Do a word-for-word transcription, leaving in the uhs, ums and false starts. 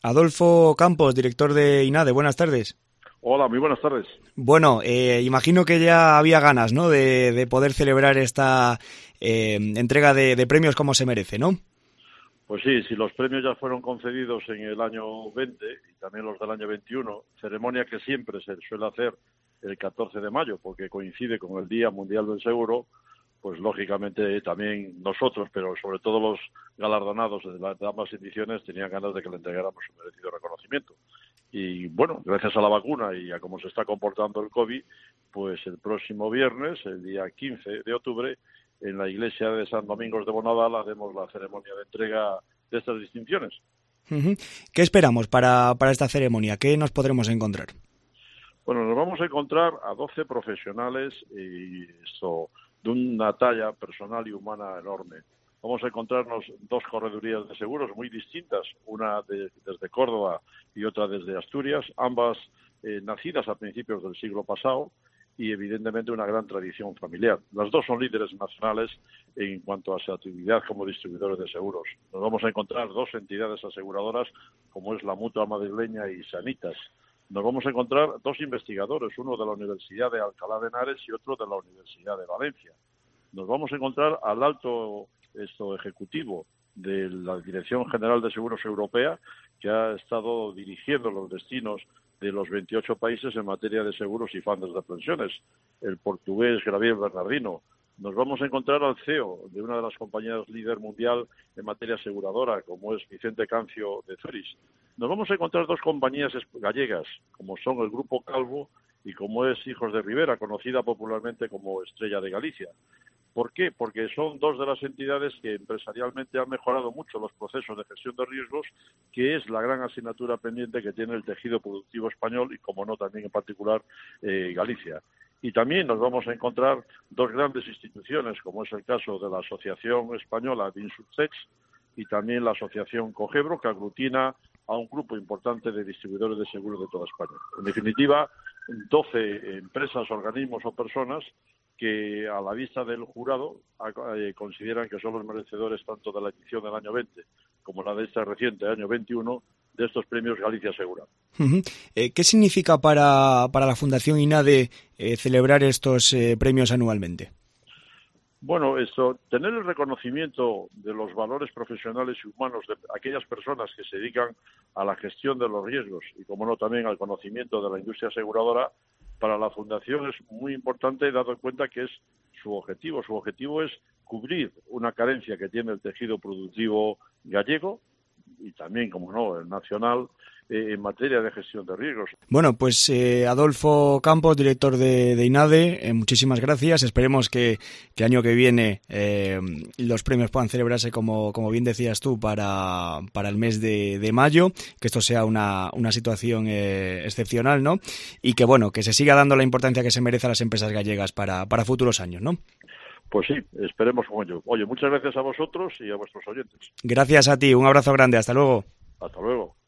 Adolfo Campos, director de INADE, buenas tardes. Hola, muy buenas tardes. Bueno, eh, imagino que ya había ganas, ¿no?, de, de poder celebrar esta eh, entrega de, de premios como se merece, ¿no? Pues sí, si los premios ya fueron concedidos en el año veinte y también los del año veintiuno, ceremonia que siempre se suele hacer el catorce de mayo, porque coincide con el Día Mundial del Seguro, pues lógicamente también nosotros, pero sobre todo los galardonados de, la, de ambas ediciones, tenían ganas de que le entregáramos un merecido reconocimiento. Y bueno, gracias a la vacuna y a cómo se está comportando el COVID, pues el próximo viernes, el día quince de octubre, en la iglesia de San Domingos de Bonadal haremos la ceremonia de entrega de estas distinciones. Uh-huh. ¿Qué esperamos para, para esta ceremonia? ¿Qué nos podremos encontrar? Bueno, nos vamos a encontrar a doce profesionales y esto, de una talla personal y humana enorme. Vamos a encontrarnos dos corredurías de seguros muy distintas, una de, desde Córdoba y otra desde Asturias, ambas eh, nacidas a principios del siglo pasado y evidentemente una gran tradición familiar. Las dos son líderes nacionales en cuanto a su actividad como distribuidores de seguros. Nos vamos a encontrar dos entidades aseguradoras como es la Mutua Madrileña y Sanitas. Nos vamos a encontrar dos investigadores, uno de la Universidad de Alcalá de Henares y otro de la Universidad de Valencia. Nos vamos a encontrar al alto esto ejecutivo de la Dirección General de Seguros Europea, que ha estado dirigiendo los destinos de los veintiocho países en materia de seguros y fondos de pensiones, el portugués Gabriel Bernardino. Nos vamos a encontrar al C E O de una de las compañías líder mundial en materia aseguradora, como es Vicente Cancio de Ceris. Nos vamos a encontrar dos compañías gallegas, como son el Grupo Calvo y como es Hijos de Rivera, conocida popularmente como Estrella de Galicia. ¿Por qué? Porque son dos de las entidades que empresarialmente han mejorado mucho los procesos de gestión de riesgos, que es la gran asignatura pendiente que tiene el tejido productivo español y, como no, también en particular eh, Galicia. Y también nos vamos a encontrar dos grandes instituciones, como es el caso de la Asociación Española de Insurtech y también la Asociación Cogebro, que aglutina a un grupo importante de distribuidores de seguros de toda España. En definitiva, doce empresas, organismos o personas que a la vista del jurado eh, consideran que son los merecedores tanto de la edición del año veinte como la de este reciente año veintiuno de estos premios Galicia Segura. Uh-huh. Eh, ¿Qué significa para, para la Fundación INADE eh, celebrar estos eh, premios anualmente? Bueno, esto, tener el reconocimiento de los valores profesionales y humanos de aquellas personas que se dedican a la gestión de los riesgos y, como no, también al conocimiento de la industria aseguradora, para la Fundación es muy importante, dado en cuenta que es su objetivo. Su objetivo es cubrir una carencia que tiene el tejido productivo gallego y también, como no, el nacional, eh, en materia de gestión de riesgos. Bueno, pues eh, Adolfo Campos, director de, de INADE, eh, muchísimas gracias. Esperemos que, que el año que viene eh, los premios puedan celebrarse, como, como bien decías tú, para, para el mes de, de mayo, que esto sea una, una situación eh, excepcional, ¿no? Y que, bueno, que se siga dando la importancia que se merece a las empresas gallegas para, para futuros años, ¿no? Pues sí, esperemos como yo. Oye, muchas gracias a vosotros y a vuestros oyentes. Gracias a ti, un abrazo grande, hasta luego. Hasta luego.